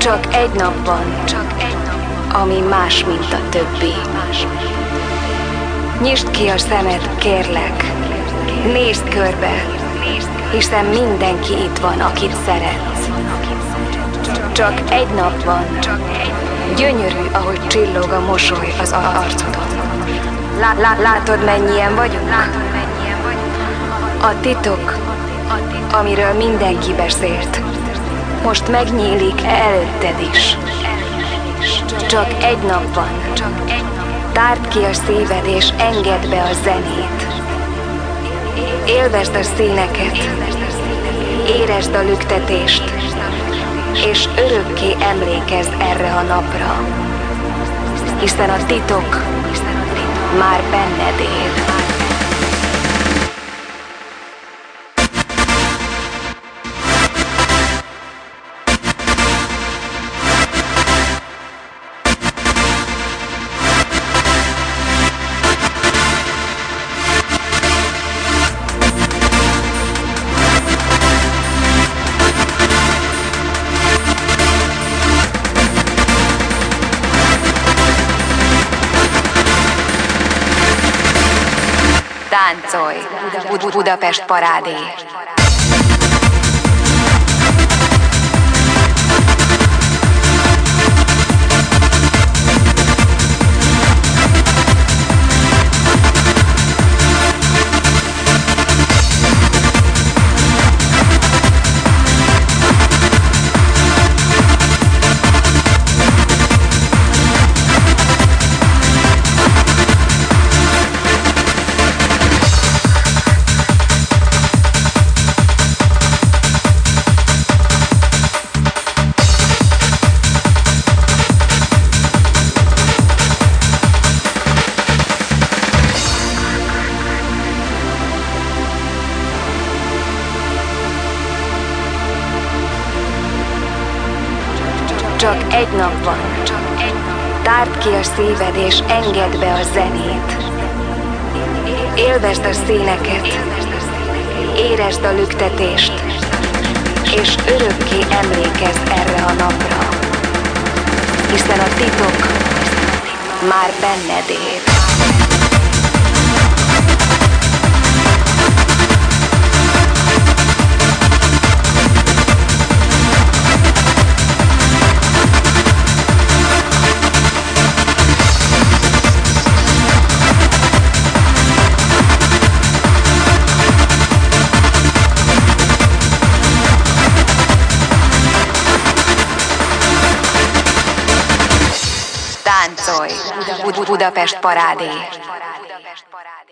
Csak egy nap van, ami más, mint a többi. Nyisd ki a szemed, kérlek. Nézd körbe, hiszen mindenki itt van, akit szeretsz. Csak egy nap van. Gyönyörű, ahogy csillog a mosoly az arcodon. Látod, mennyien vagyunk? A titok, amiről mindenki beszélt, most megnyílik előtted is. Csak egy nap van. Tárd ki a szíved és engedd be a zenét. Élvezd a színeket, érezd a lüktetést, és örökké emlékezz erre a napra, hiszen a titok már benned él. Táncolj! Budapest parádé! Csak egy nap van. Tárd ki a szíved és engedd be a zenét. Élvezd a színeket, érezd a lüktetést, és örökké emlékezz erre a napra, hiszen a titok már benned él. Táncolj! Budapest parádé!